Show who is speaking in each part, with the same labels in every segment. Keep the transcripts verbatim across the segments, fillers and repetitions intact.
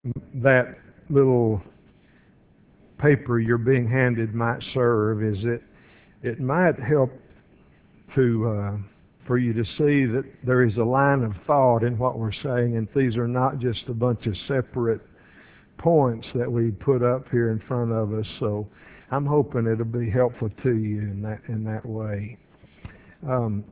Speaker 1: that little paper you're being handed might serve is it it might help to uh, for you to see that there is a line of thought in what we're saying, and these are not just a bunch of separate points that we put up here in front of us. So I'm hoping it'll be helpful to you in that in that way. Um,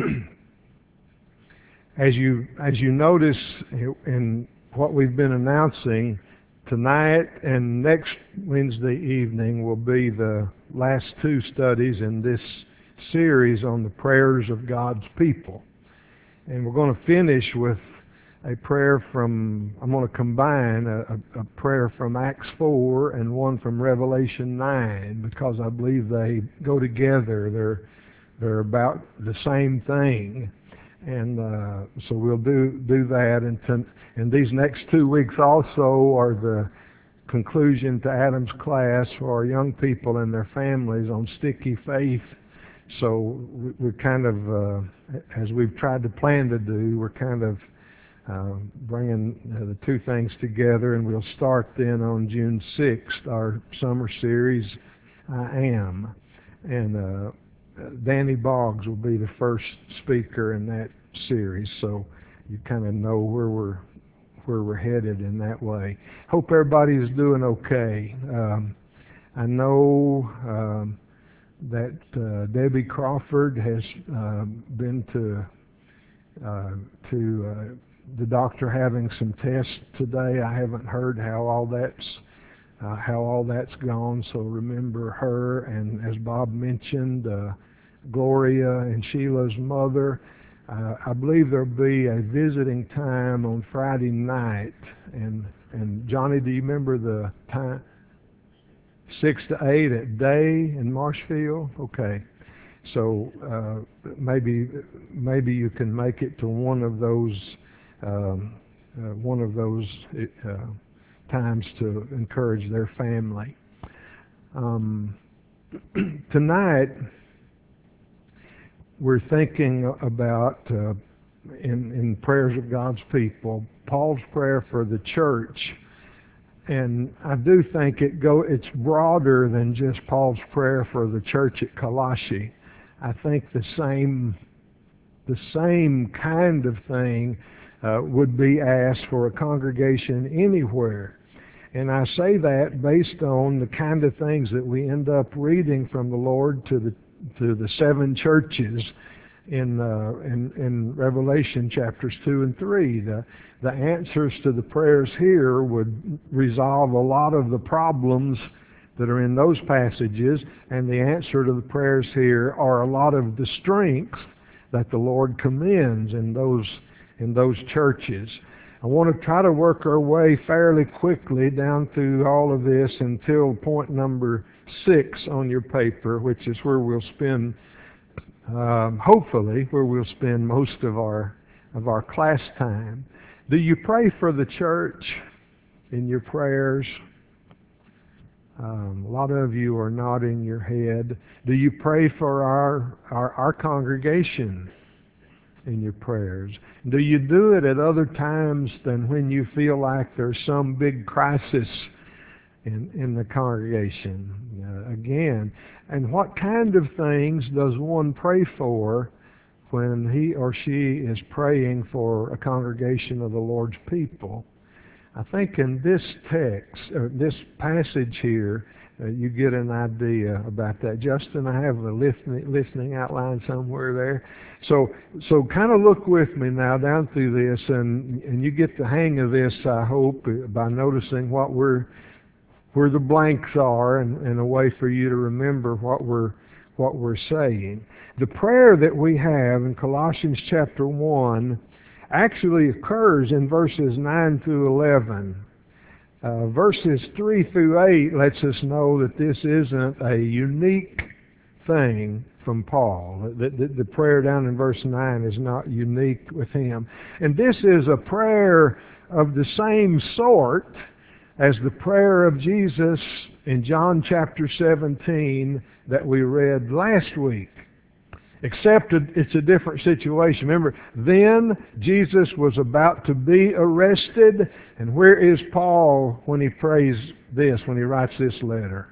Speaker 1: as you as you notice in what we've been announcing, tonight and next Wednesday evening will be the last two studies in this series on the prayers of God's people. And we're going to finish with a prayer from, I'm going to combine a, a, a prayer from Acts four and one from Revelation nine, because I believe they go together. They're, they're about the same thing. And uh, so we'll do do that. And, to, and these next two weeks also are the conclusion to Adam's class for our young people and their families on sticky faith. So we're kind of, uh, as we've tried to plan to do, we're kind of uh, bringing uh, the two things together, and we'll start then on June sixth, our summer series, I Am. And uh, Danny Boggs will be the first speaker in that series, so you kind of know where we're where we're headed in that way. Hope everybody is doing okay. Um, I know um, that uh, Debbie Crawford has uh, been to uh, to uh, the doctor having some tests today. I haven't heard how all that's uh, how all that's gone. So remember her, and as Bob mentioned, uh, Gloria and Sheila's mother. Uh, I believe there'll be a visiting time on Friday night, and and Johnny, do you remember the time? Six to eight at Day in Marshfield. Okay, so uh, maybe maybe you can make it to one of those um, uh, one of those uh, times to encourage their family. Um, tonight, we're thinking about, uh, in, in prayers of God's people, Paul's prayer for the church. And I do think it go it's broader than just Paul's prayer for the church at Colossae. I think the same the same kind of thing uh, would be asked for a congregation anywhere. And I say that based on the kind of things that we end up reading from the Lord to the to the seven churches in uh, in, in Revelation chapters two and three. The the answers to the prayers here would resolve a lot of the problems that are in those passages, and the answer to the prayers here are a lot of the strengths that the Lord commends in those in those churches. I want to try to work our way fairly quickly down through all of this until point number six on your paper, which is where we'll spend, um, hopefully, where we'll spend most of our of our class time. Do you pray for the church in your prayers? Um, a lot of you are nodding your head. Do you pray for our our, our congregation in your prayers? Do you do it at other times than when you feel like there's some big crisis in in the congregation? Uh, again, and what kind of things does one pray for when he or she is praying for a congregation of the Lord's people? I think in this text, or this passage here, uh, you get an idea about that. Justin, I have a listening, listening outline somewhere there. So, so kind of look with me now down through this, and and you get the hang of this, I hope, by noticing what we're where the blanks are, and, and a way for you to remember what we're what we're saying. The prayer that we have in Colossians chapter one actually occurs in verses nine through eleven. Uh, verses three through eight lets us know that this isn't a unique thing from Paul. The, the, the prayer down in verse nine is not unique with him. And this is a prayer of the same sort as the prayer of Jesus in John chapter seventeen that we read last week. Except it's a different situation. Remember, then Jesus was about to be arrested. And where is Paul when he prays this, when he writes this letter?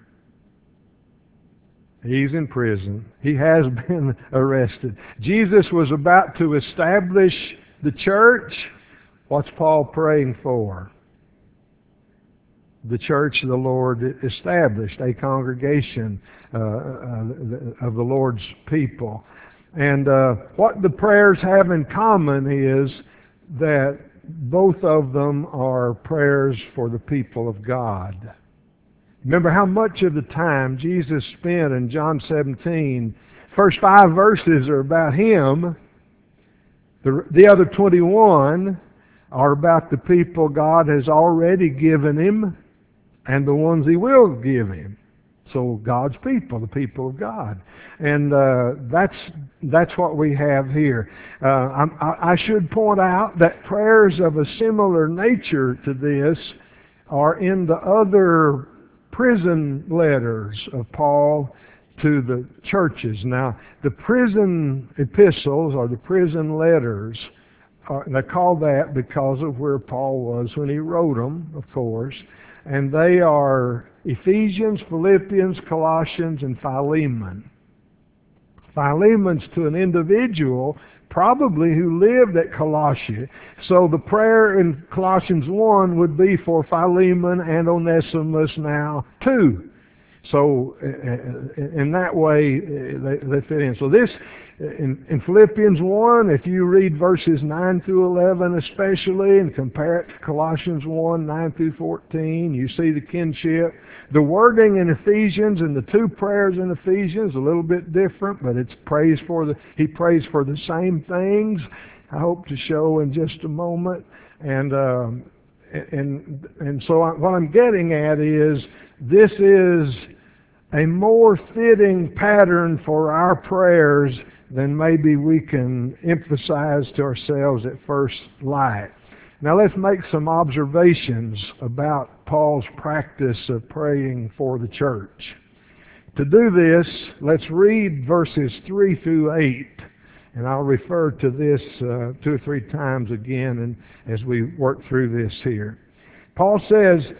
Speaker 1: He's in prison. He has been arrested. Jesus was about to establish the church. What's Paul praying for? The church the Lord established, a congregation uh, uh, of the Lord's people. And uh, what the prayers have in common is that both of them are prayers for the people of God. Remember how much of the time Jesus spent in John seventeen. First five verses are about Him. The, the other twenty-one are about the people God has already given Him and the ones He will give Him. So God's people, the people of God. And uh, that's that's what we have here. Uh, I, I should point out that prayers of a similar nature to this are in the other prison letters of Paul to the churches. Now, the prison epistles, or the prison letters, are, they're called that because of where Paul was when he wrote them, of course. And they are Ephesians, Philippians, Colossians, and Philemon. Philemon's to an individual probably who lived at Colossae. So the prayer in Colossians one would be for Philemon and Onesimus now too. So in that way they, they fit in. So this, in, in Philippians one, if you read verses nine through eleven especially, and compare it to Colossians one, nine through fourteen, you see the kinship. The wording in Ephesians and the two prayers in Ephesians a little bit different, but it's praise for the, he prays for the same things. I hope to show in just a moment. And um, and and so I, what I'm getting at is this is a more fitting pattern for our prayers than maybe we can emphasize to ourselves at first light. Now let's make some observations about Paul's practice of praying for the church. To do this, let's read verses three through eight. And I'll refer to this uh, two or three times again and as we work through this here. Paul says,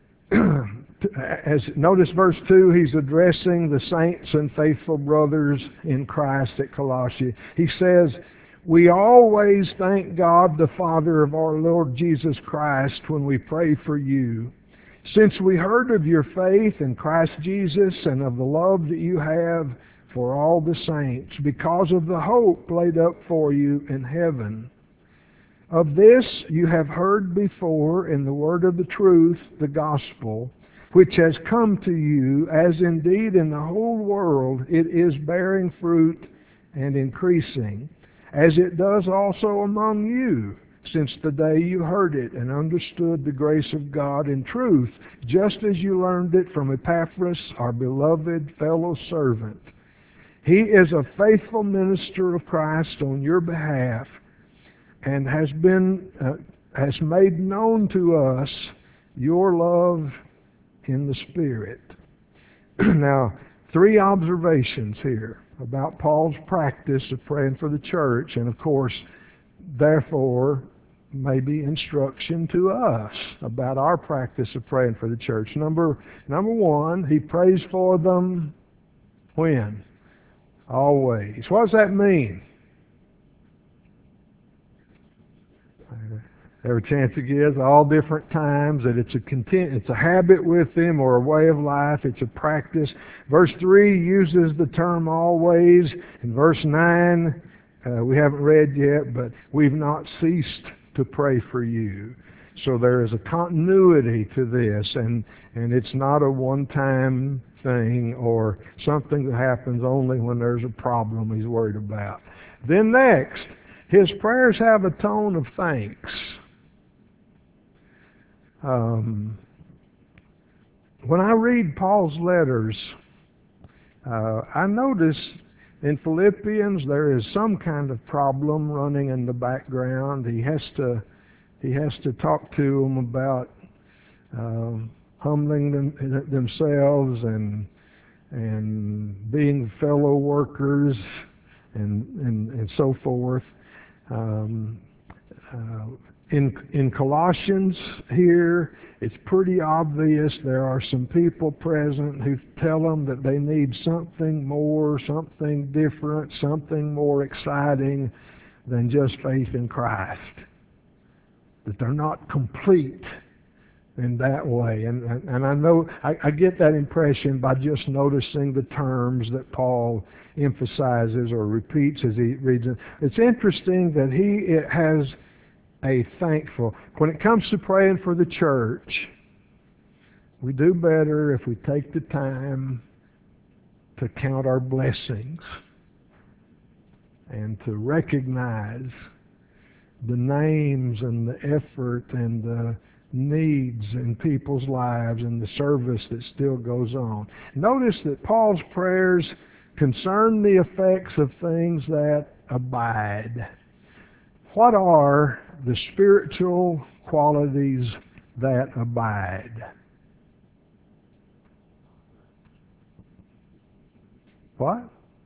Speaker 1: as notice verse two, he's addressing the saints and faithful brothers in Christ at Colossae. He says, "We always thank God the Father of our Lord Jesus Christ when we pray for you, since we heard of your faith in Christ Jesus and of the love that you have for all the saints, because of the hope laid up for you in heaven. Of this you have heard before in the word of the truth, the gospel, which has come to you, as indeed in the whole world it is bearing fruit and increasing, as it does also among you, since the day you heard it and understood the grace of God in truth, just as you learned it from Epaphras, our beloved fellow servant. He is a faithful minister of Christ on your behalf, and has been uh, has made known to us your love in the Spirit." Now, three observations here about Paul's practice of praying for the church, and of course, therefore, maybe instruction to us about our practice of praying for the church. Number number one, he prays for them when? Always. What does that mean? Every chance he gets, all different times, that it's a content, it's a habit with him or a way of life, it's a practice. Verse three uses the term always. In verse nine, uh, we haven't read yet, but we've not ceased to pray for you. So there is a continuity to this, and, and it's not a one-time thing or something that happens only when there's a problem he's worried about. Then next, his prayers have a tone of thanks. Um, when I read Paul's letters, uh, I notice in Philippians there is some kind of problem running in the background. He has to he has to talk to them about um, humbling them, themselves and and being fellow workers and, and, and so forth. Um, uh, in, in Colossians here, it's pretty obvious there are some people present who tell them that they need something more, something different, something more exciting than just faith in Christ. That they're not complete in that way. And, and, and I know, I, I get that impression by just noticing the terms that Paul emphasizes or repeats as he reads it. It's interesting that he it has a thankful, when it comes to praying for the church, we do better if we take the time to count our blessings and to recognize the names and the effort and the needs in people's lives and the service that still goes on. Notice that Paul's prayers concern the effects of things that abide. What are the spiritual qualities that abide? What?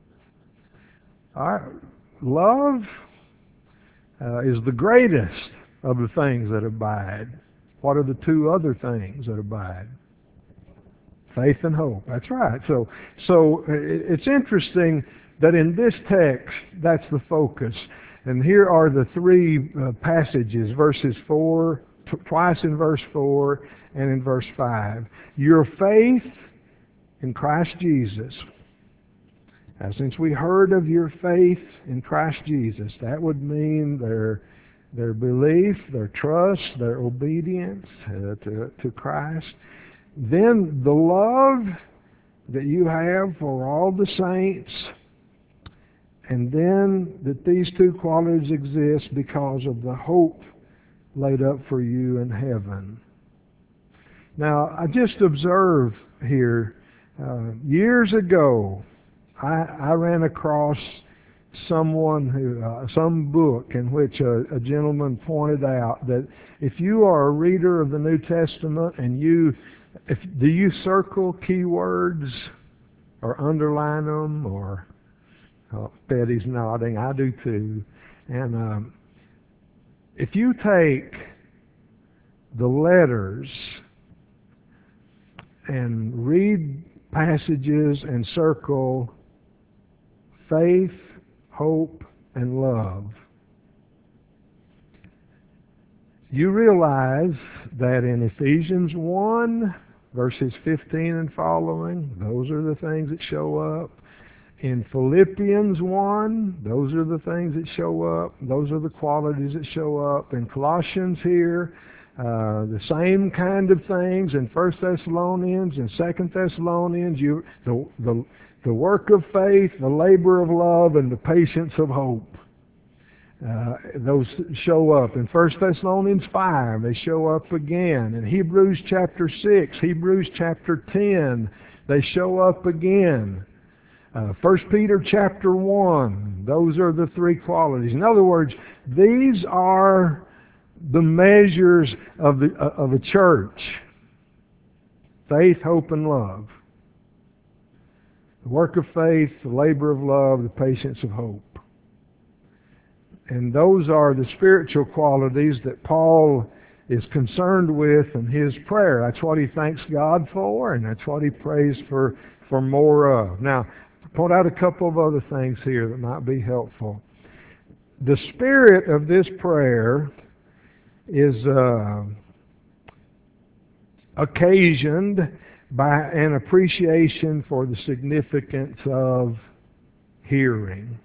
Speaker 1: Our love uh, is the greatest of the things that abide. What are the two other things that abide? Faith and hope. That's right. So, so it's interesting that in this text, that's the focus. And here are the three uh, passages, verses four, t- twice in verse four and in verse five. Your faith in Christ Jesus. Now, since we heard of your faith in Christ Jesus, that would mean their their belief, their trust, their obedience uh, to, to Christ. Then the love that you have for all the saints, and then that these two qualities exist because of the hope laid up for you in heaven. Now, I just observed here, uh, years ago, I, I ran across someone who, uh, some book in which a, a gentleman pointed out that if you are a reader of the New Testament and you, if do you circle keywords or underline them, or oh, Betty's nodding, I do too. And um, if you take the letters and read passages and circle faith, hope, and love, you realize that in Ephesians one, verses fifteen and following, those are the things that show up. In Philippians one, those are the things that show up. Those are the qualities that show up. In Colossians here, uh, the same kind of things. In First Thessalonians and Second Thessalonians, you the the the work of faith, the labor of love, and the patience of hope. Uh, those show up. In First Thessalonians five, they show up again. In Hebrews chapter six, Hebrews chapter ten, they show up again. Uh, First Peter chapter one, those are the three qualities. In other words, these are the measures of, the, uh, of a church. Faith, hope, and love. The work of faith, the labor of love, the patience of hope. And those are the spiritual qualities that Paul is concerned with in his prayer. That's what he thanks God for, and that's what he prays for, for more of. Now, to point out a couple of other things here that might be helpful. The spirit of this prayer is uh, occasioned by an appreciation for the significance of hearing.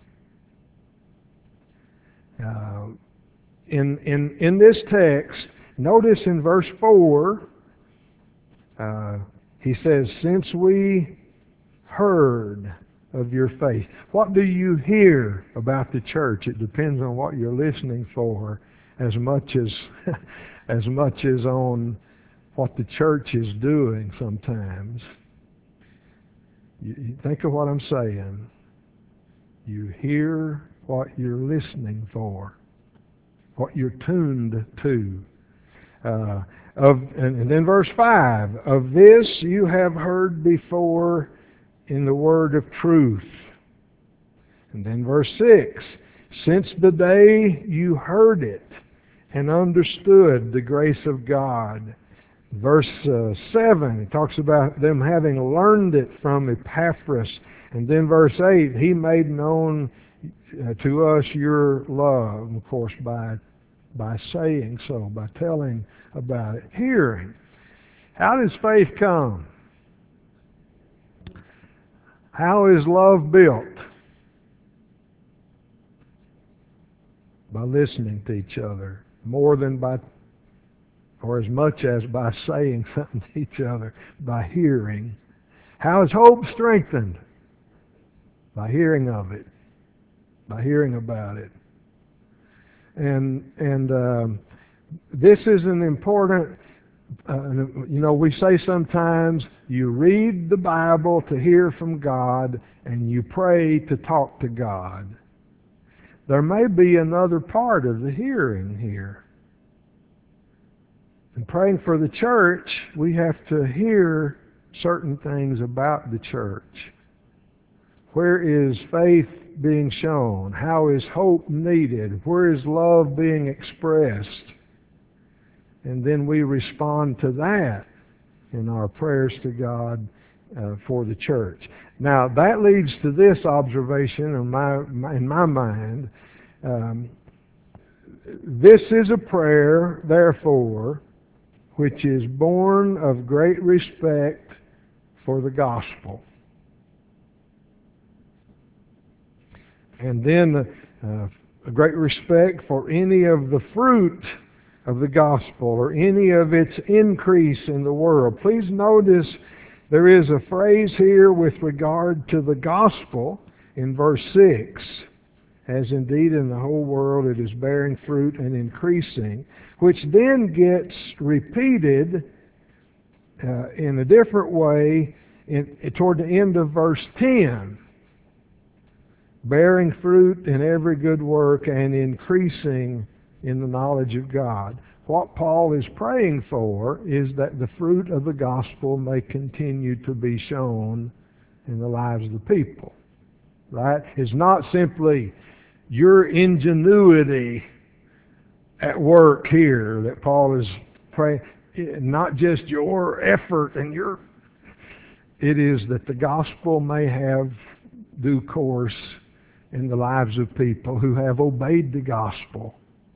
Speaker 1: Uh, in, in, in this text, notice in verse four, uh, he says, since we heard of your faith. What do you hear about the church? It depends on what you're listening for as much as, as much as on what the church is doing sometimes. You, you think of what I'm saying. You hear what you're listening for, what you're tuned to. Uh, of, and, and then verse five, of this you have heard before in the word of truth. And then verse six, since the day you heard it and understood the grace of God. Verse uh, seven, it talks about them having learned it from Epaphras. And then verse eight, he made known uh, to us your love, of course, by, by saying so, by telling about it. Hearing. How does faith come? How is love built? By listening to each other, more than by, or as much as by saying something to each other, by hearing. How is hope strengthened? By hearing of it, by hearing about it. And and um, this is an important, uh, you know, we say sometimes you read the Bible to hear from God and you pray to talk to God. There may be another part of the hearing here. In praying for the church, we have to hear certain things about the church. Where is faith being shown? How is hope needed? Where is love being expressed? And then we respond to that in our prayers to God uh, for the church. Now, that leads to this observation in my, in my mind. Um, this is a prayer, therefore, which is born of great respect for the gospel. And then uh, a great respect for any of the fruit of the gospel or any of its increase in the world. Please notice there is a phrase here with regard to the gospel in verse six. As indeed in the whole world it is bearing fruit and increasing, which then gets repeated uh, in a different way in, toward the end of verse ten. Bearing fruit in every good work and increasing in the knowledge of God. What Paul is praying for is that the fruit of the gospel may continue to be shown in the lives of the people. Right? It's not simply your ingenuity at work here that Paul is praying, not just your effort and your, it is that the gospel may have due course in the lives of people who have obeyed the gospel.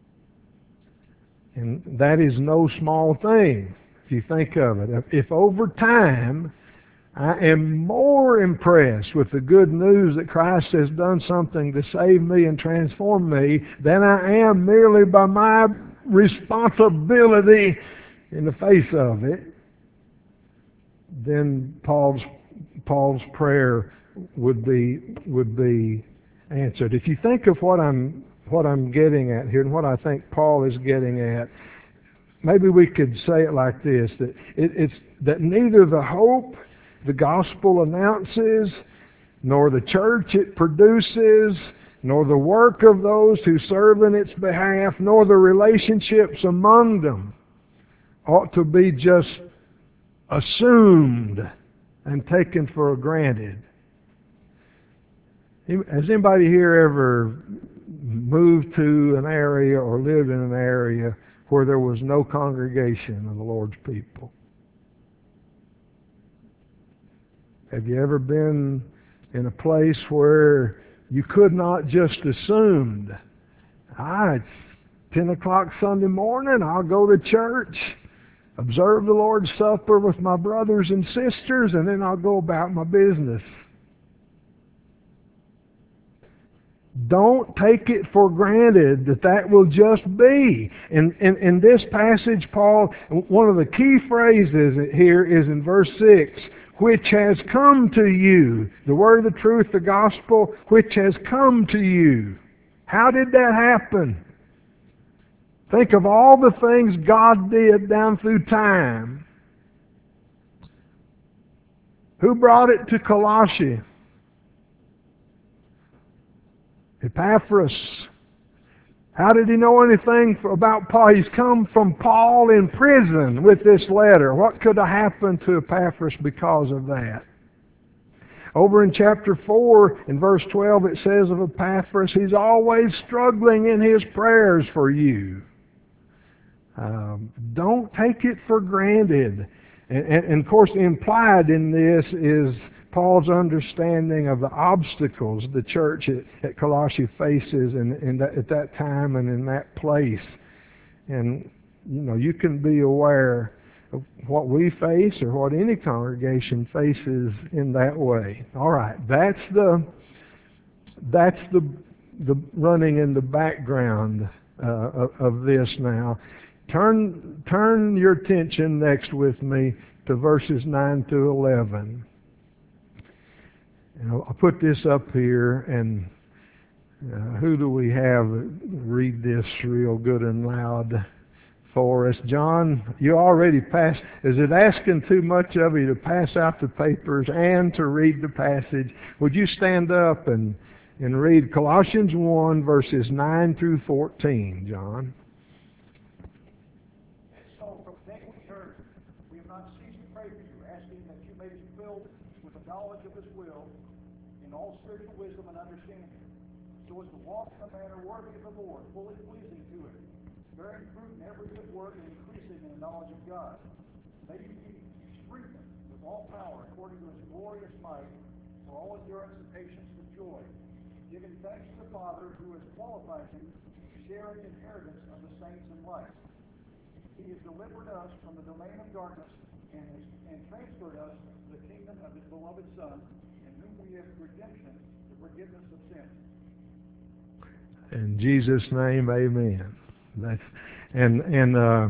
Speaker 1: And that is no small thing, if you think of it. If over time I am more impressed with the good news that Christ has done something to save me and transform me than I am merely by my responsibility in the face of it, then Paul's Paul's prayer would be would be answered. If you think of what I'm what I'm getting at here and what I think Paul is getting at, maybe we could say it like this: that it, it's that neither the hope the gospel announces, nor the church it produces, nor the work of those who serve in its behalf, nor the relationships among them ought to be just assumed and taken for granted. Has anybody here ever moved to an area or lived in an area where there was no congregation of the Lord's people? Have you ever been in a place where you could not just assume, ah, it's ten o'clock Sunday morning, I'll go to church, observe the Lord's Supper with my brothers and sisters, and then I'll go about my business? Don't take it for granted that that will just be. In, in, in this passage, Paul, one of the key phrases here is in verse six, which has come to you. The word of the truth, the gospel, which has come to you. How did that happen? Think of all the things God did down through time. Who brought it to Colossae? Epaphras. How did he know anything about Paul? He's come from Paul in prison with this letter. What could have happened to Epaphras because of that? Over in chapter four, in verse twelve, it says of Epaphras, he's always struggling in his prayers for you. Um, don't take it for granted. And, and, and of course, implied in this is Paul's understanding of the obstacles the church at, at Colossae faces in, in that, at that time and in that place. And, you know, you can be aware of what we face or what any congregation faces in that way. All right, that's the that's the the running in the background uh, of, of this now. Turn turn your attention next with me to verses nine to eleven. And I'll, I'll put this up here, and uh, who do we have read this real good and loud for us? John, you already passed. Is it asking too much of you to pass out the papers and to read the passage? Would you stand up and, and read Colossians one, verses nine through fourteen, John?
Speaker 2: And so from the day we heard, we have not ceased to pray for you, asking that you may be filled with the knowledge of His will in all spiritual wisdom and understanding, so as to walk in a manner worthy of the Lord, fully pleasing to Him, bearing fruit in every good work and increasing in the knowledge of God. May you be strengthened with all power according to His glorious might, for all endurance and patience with joy, giving thanks to the Father who has qualified you to share in the inheritance of the saints in light. He has delivered us from the domain of darkness and, has, and transferred us to the kingdom of His beloved Son, in whom we have redemption, the forgiveness of sins.
Speaker 1: In Jesus' name, amen. That's, and and uh,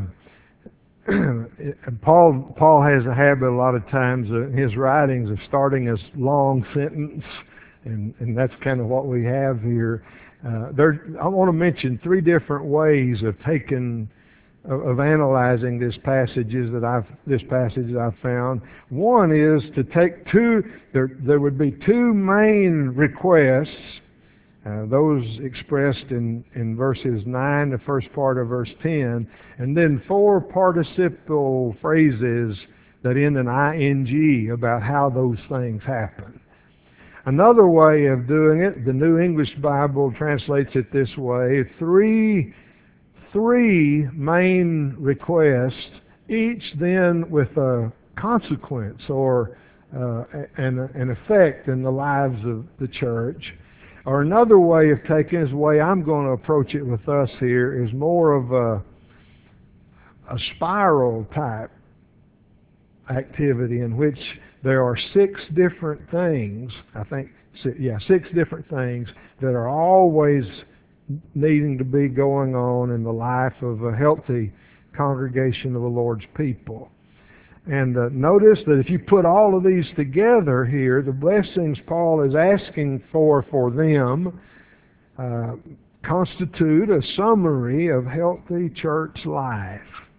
Speaker 1: Paul Paul has a habit a lot of times uh, in his writings of starting a long sentence, and, and that's kind of what we have here. Uh, there, I want to mention three different ways of taking of, of analyzing this passages that I've this passage that I've found. One is to take two. There there would be two main requests. Uh, those expressed in, in verses nine, the first part of verse ten, and then four participial phrases that end in ing about how those things happen. Another way of doing it, the New English Bible translates it this way: three, three main requests, each then with a consequence or uh, an, an effect in the lives of the church. Or another way of taking it, is the way I'm going to approach it with us here, is more of a, a spiral type activity in which there are six different things, I think, yeah, six different things that are always needing to be going on in the life of a healthy congregation of the Lord's people. And uh, notice that if you put all of these together here, the blessings Paul is asking for for them uh, constitute a summary of healthy church life,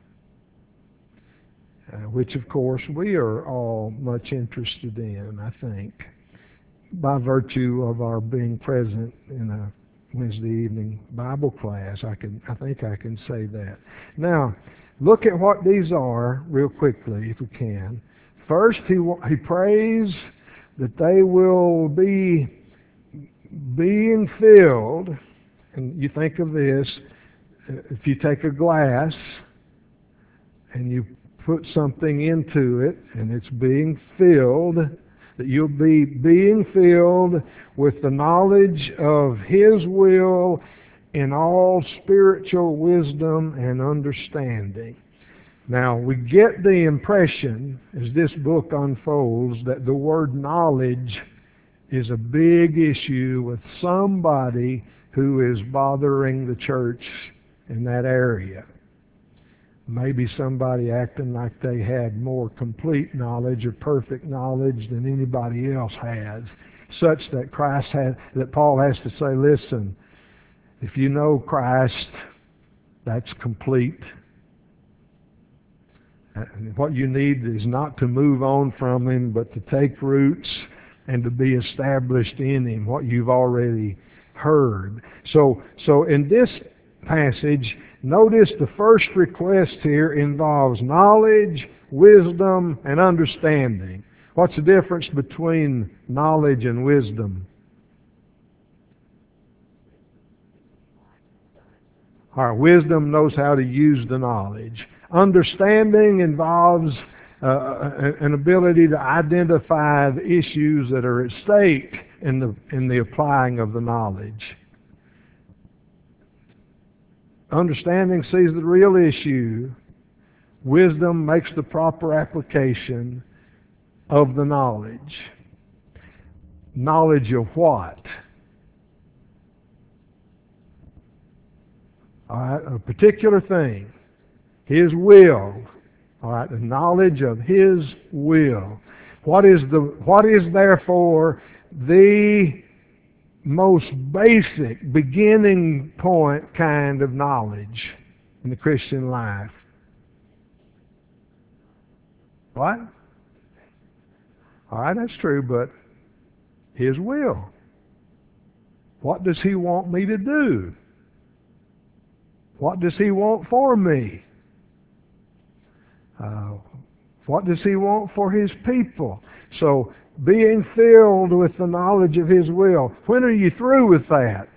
Speaker 1: uh, which of course we are all much interested in, I think, by virtue of our being present in a Wednesday evening Bible class. I can, I think I can say that. Now, look at what these are real quickly, if we can. First, he he prays that they will be being filled. And you think of this: if you take a glass and you put something into it, and it's being filled, that you'll be being filled with the knowledge of His will in all spiritual wisdom and understanding. Now, we get the impression, as this book unfolds, that the word knowledge is a big issue with somebody who is bothering the church in that area. Maybe somebody acting like they had more complete knowledge or perfect knowledge than anybody else has, such that Christ had, that Paul has to say, listen, if you know Christ, that's complete. And what you need is not to move on from Him, but to take roots and to be established in Him, what you've already heard. So, so in this passage, notice the first request here involves knowledge, wisdom, and understanding. What's the difference between knowledge and wisdom? Our wisdom knows how to use the knowledge. Understanding involves uh, an ability to identify the issues that are at stake in the, in the applying of the knowledge. Understanding sees the real issue. Wisdom makes the proper application of the knowledge. Knowledge of what? All right, a particular thing. His will. All right, the knowledge of His will. What is the what is therefore the most basic beginning point kind of knowledge in the Christian life? What? All right, that's true, but His will. What does He want me to do? What does He want for me? Uh, what does He want for His people? So, being filled with the knowledge of His will. When are you through with that?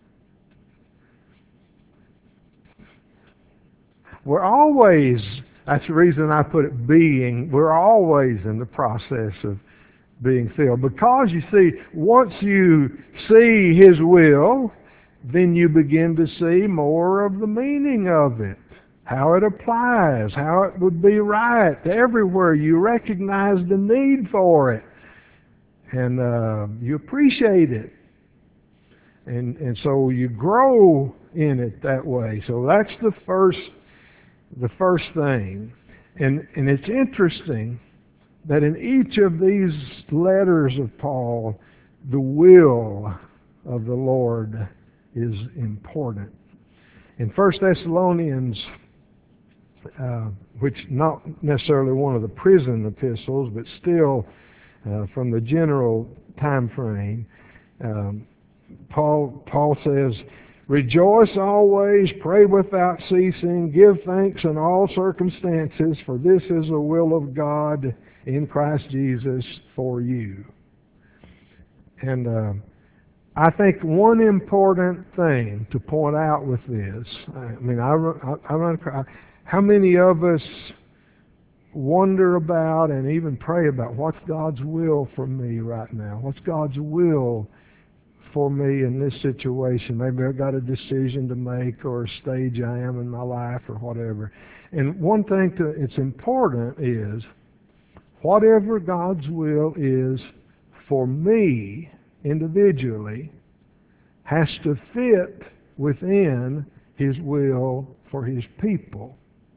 Speaker 1: We're always, that's the reason I put it being, we're always in the process of being filled. Because you see, once you see His will, then you begin to see more of the meaning of it, how it applies, how it would be right everywhere. You recognize the need for it, and uh, you appreciate it, and and so you grow in it that way. So that's the first, the first thing, and and it's interesting that in each of these letters of Paul, the will of the Lord is important. In First Thessalonians, uh, which not necessarily one of the prison epistles, but still uh, from the general time frame, um, Paul Paul says, "Rejoice always, pray without ceasing, give thanks in all circumstances, for this is the will of God in Christ Jesus for you." And uh, I think one important thing to point out with this, I mean, I, I, I run across, how many of us wonder about and even pray about what's God's will for me right now? What's God's will for me in this situation? Maybe I've got a decision to make or a stage I am in my life or whatever. And one thing to, it's important is, whatever God's will is for me individually has to fit within His will for His people.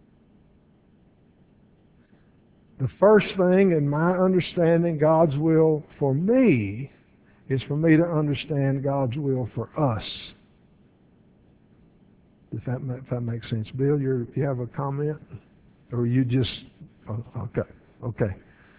Speaker 1: The first thing in my understanding God's will for me is for me to understand God's will for us. If that, if that makes sense. Bill, you're, you have a comment? Or you just, oh, okay, okay.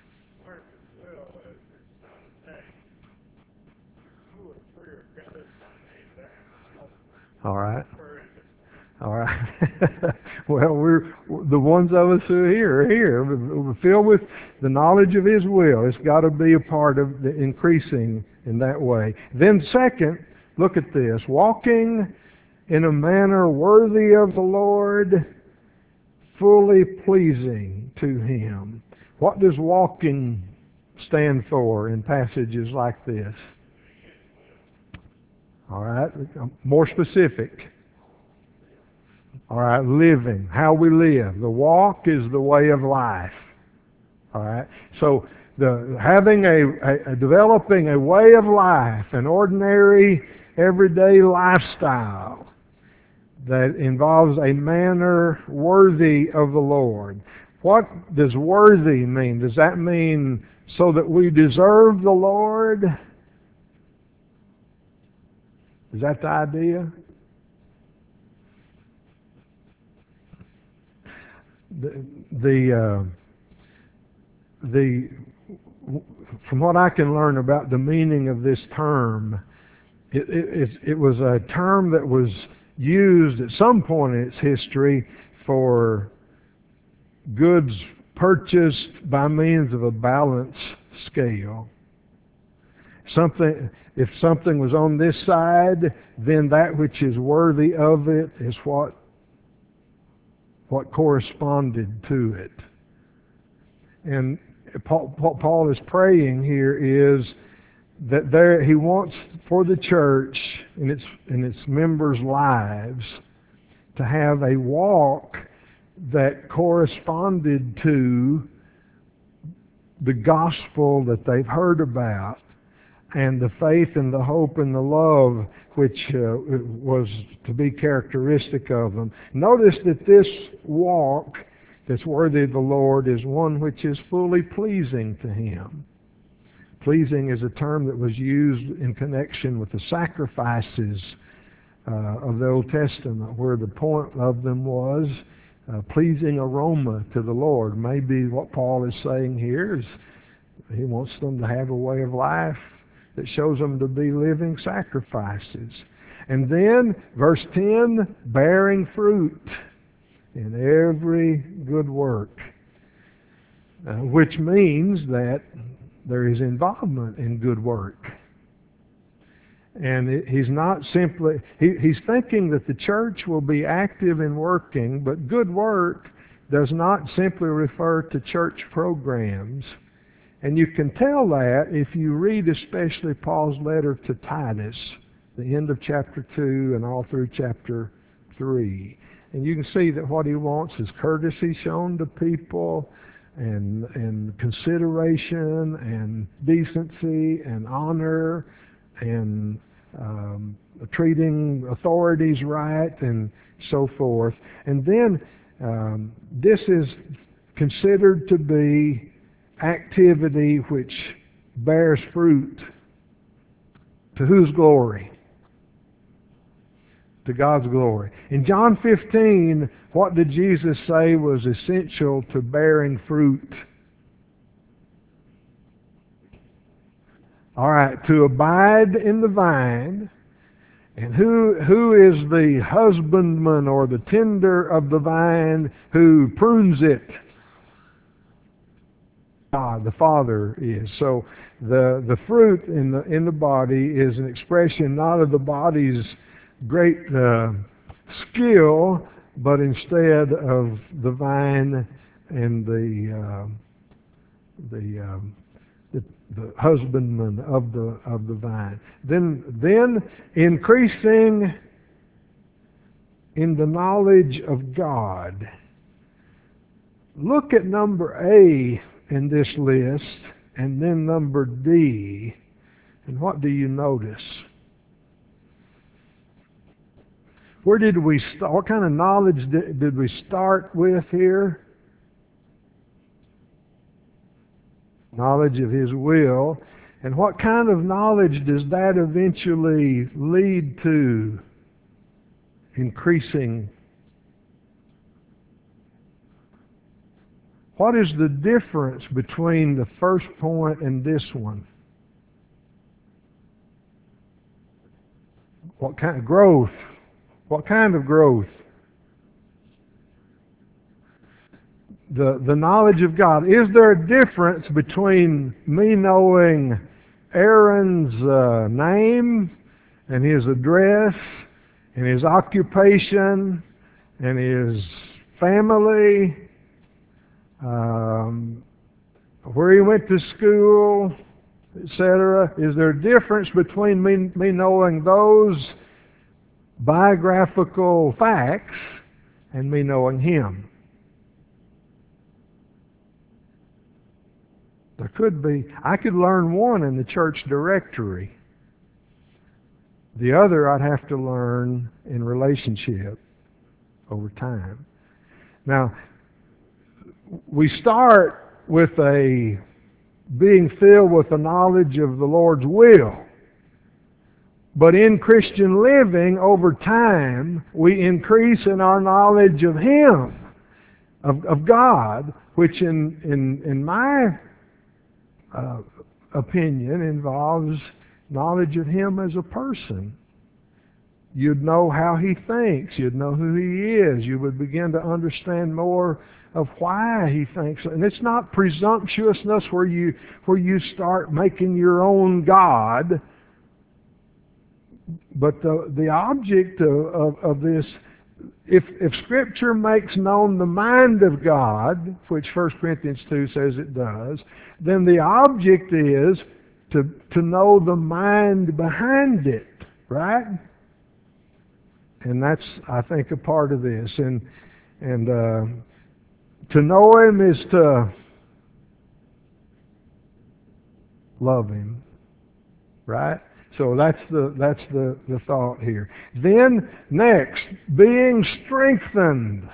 Speaker 1: All right. All right. Well, we're the ones of us who are here are here. We're filled with the knowledge of His will. It's got to be a part of the increasing in that way. Then second, look at this. Walking in a manner worthy of the Lord, fully pleasing to Him. What does walking stand for in passages like this? All right, more specific. All right, living, how we live. The walk is the way of life. All right, so the having a, a, a developing a way of life, an ordinary, everyday lifestyle that involves a manner worthy of the Lord. What does worthy mean? Does that mean so that we deserve the Lord? Is that the idea? The the, uh, the from what I can learn about the meaning of this term, it, it, it was a term that was used at some point in its history for goods purchased by means of a balance scale. Something, if something was on this side, then that which is worthy of it is what, what corresponded to it. And Paul, what Paul is praying here is that there he wants for the church and its and its members' lives to have a walk that corresponded to the gospel that they've heard about, and the faith and the hope and the love which uh, was to be characteristic of them. Notice that this walk that's worthy of the Lord is one which is fully pleasing to Him. Pleasing is a term that was used in connection with the sacrifices uh, of the Old Testament, where the point of them was a pleasing aroma to the Lord. Maybe what Paul is saying here is he wants them to have a way of life that shows them to be living sacrifices. And then, verse ten, bearing fruit in every good work, uh, which means that there is involvement in good work. And it, he's not simply, he, he's thinking that the church will be active in working, but good work does not simply refer to church programs. And you can tell that if you read especially Paul's letter to Titus, the end of chapter two and all through chapter three. And you can see that what he wants is courtesy shown to people, and and consideration and decency and honor, and um, treating authorities right and so forth. And then um, this is considered to be activity which bears fruit. To whose glory? To God's glory. In John fifteen, what did Jesus say was essential to bearing fruit? All right, to abide in the vine. And who who is the husbandman or the tender of the vine who prunes it? God, the Father is. So the the fruit in the in the body is an expression not of the body's great uh, skill, but instead of the vine and the uh, the, um, the the husbandman of the of the vine. Then then increasing in the knowledge of God. Look at number A in this list, and then number D, and what do you notice? Where did we start? What kind of knowledge did, did we start with here? Knowledge of His will. And what kind of knowledge does that eventually lead to? Increasing. What is the difference between the first point and this one? What kind of growth? What kind of growth? The, the knowledge of God. Is there a difference between me knowing Aaron's uh, name and his address and his occupation and his family, um, where he went to school, et cetera? Is there a difference between me, me knowing those biographical facts and me knowing Him? There could be. I could learn one in the church directory. The other I'd have to learn in relationship over time. Now, we start with a being filled with the knowledge of the Lord's will. But in Christian living, over time, we increase in our knowledge of Him, of, of God, which in, in, in my uh, opinion involves knowledge of Him as a person. You'd know how He thinks. You'd know who He is. You would begin to understand more of why he thinks. And it's not presumptuousness where you where you start making your own God. But the the object of, of, of this, if if Scripture makes known the mind of God, which First Corinthians two says it does, then the object is to to know the mind behind it, right? And that's, I think, a part of this. And and uh, to know Him is to love Him, right? So that's the that's the, the thought here. Then next, being strengthened,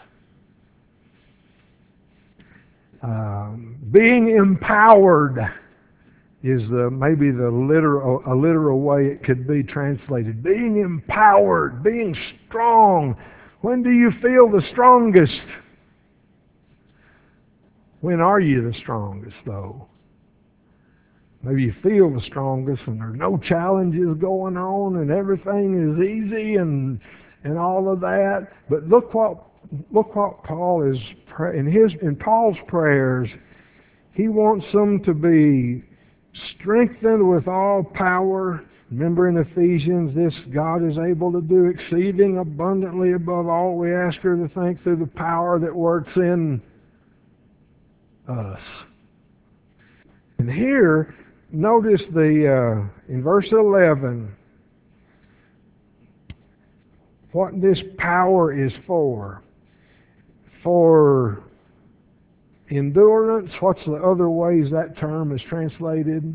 Speaker 1: um, being empowered is the maybe the literal a literal way it could be translated. Being empowered, being strong. When do you feel the strongest? When are you the strongest, though? Maybe you feel the strongest when there's no challenges going on and everything is easy and and all of that. But look what look what Paul is in his in Paul's prayers. He wants them to be strengthened with all power. Remember in Ephesians, this God is able to do exceeding abundantly above all we ask or to think through the power that works in us. And here, notice the uh, in verse eleven, what this power is for. For endurance. What's the other ways that term is translated?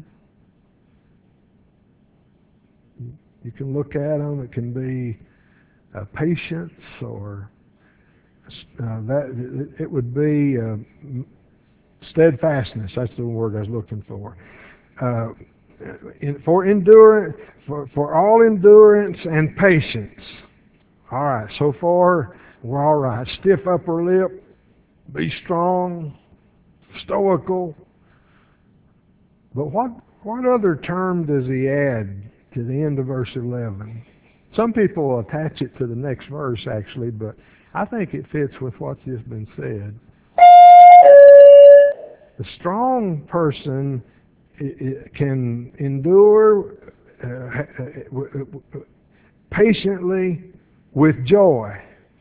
Speaker 1: You can look at them. It can be uh, patience, or uh, that it would be uh, steadfastness. That's the word I was looking for. Uh, in, for endurance, for, for all endurance and patience. All right. So far, we're all right. Stiff upper lip. Be strong. Stoical. But what what other term does he add to the end of verse eleven? Some people attach it to the next verse, actually, but I think it fits with what's just been said. The strong person can endure uh, patiently with joy.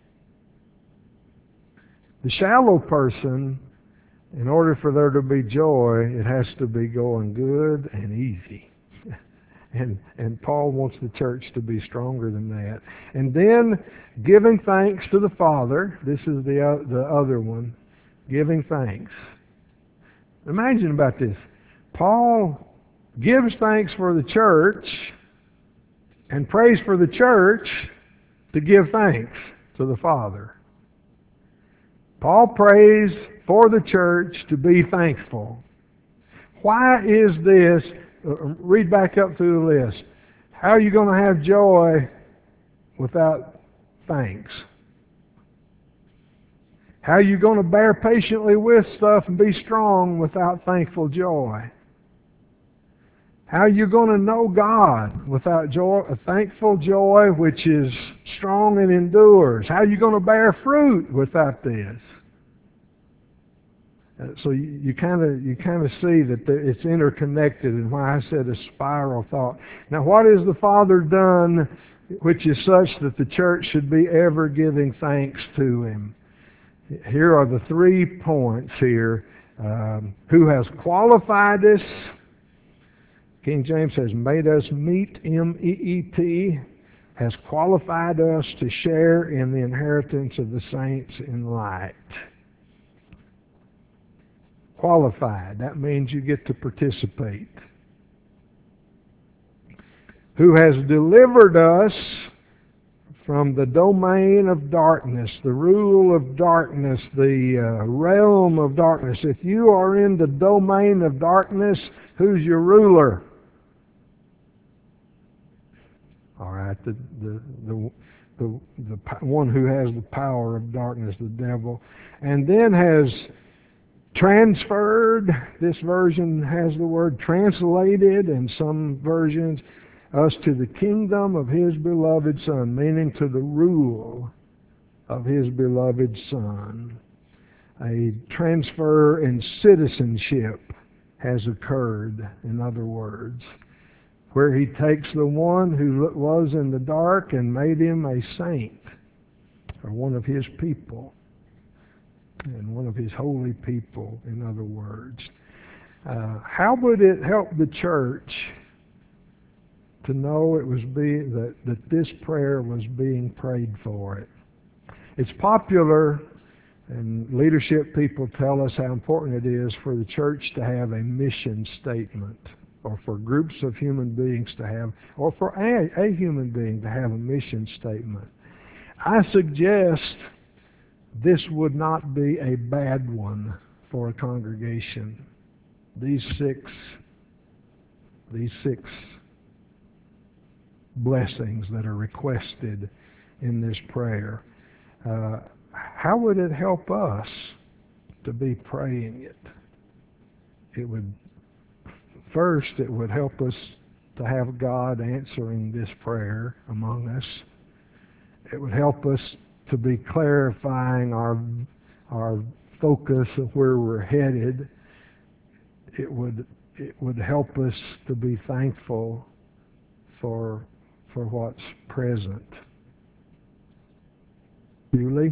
Speaker 1: The shallow person, in order for there to be joy, it has to be going good and easy. And and Paul wants the church to be stronger than that. And then giving thanks to the Father. This is the uh, the other one. Giving thanks. Imagine about this. Paul gives thanks for the church and prays for the church to give thanks to the Father. Paul prays for the church to be thankful. Why is this? Uh, read back up through the list. How are you going to have joy without thanks? How are you going to bear patiently with stuff and be strong without thankful joy? How are you going to know God without joy, a thankful joy which is strong and endures? How are you going to bear fruit without this? Uh, so you kind of you kind of see that it's interconnected, and why I said a spiral thought. Now, what has the Father done, which is such that the church should be ever giving thanks to Him? Here are the three points here. Um, who has qualified us? King James says, made us meet, M E E T, has qualified us to share in the inheritance of the saints in light. Qualified, that means you get to participate. Who has delivered us from the domain of darkness, the rule of darkness, the uh, realm of darkness. If you are in the domain of darkness, who's your ruler? All right, the the the the, the one who has the power of darkness, the devil, and then has transferred. This version has the word translated, and some versions us to the kingdom of His beloved Son, meaning to the rule of His beloved Son. a transfer in citizenship has occurred, in other words, where he takes the one who was in the dark and made him a saint, or one of his people, and one of his holy people, in other words. Uh, how would it help the church to know it was being that, that this prayer was being prayed for it? It's popular, and leadership people tell us how important it is for the church to have a mission statement, or for groups of human beings to have, or for a, a human being to have a mission statement. I suggest this would not be a bad one for a congregation. These six, these six blessings that are requested in this prayer. Uh, how would it help us to be praying it? It would, first, it would help us to have God answering this prayer among us. It would help us to be clarifying our our focus of where we're headed. It would it would help us to be thankful for for what's present. Julie?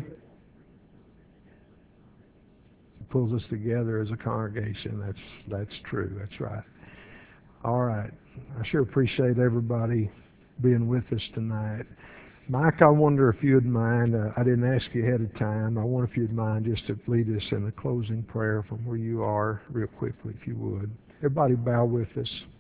Speaker 1: It pulls us together as a congregation. That's that's true. That's right. All right. I sure appreciate everybody being with us tonight. Mike, I wonder if you'd mind, uh, I didn't ask you ahead of time, I wonder if you'd mind just to lead us in a closing prayer from where you are real quickly, if you would. Everybody bow with us.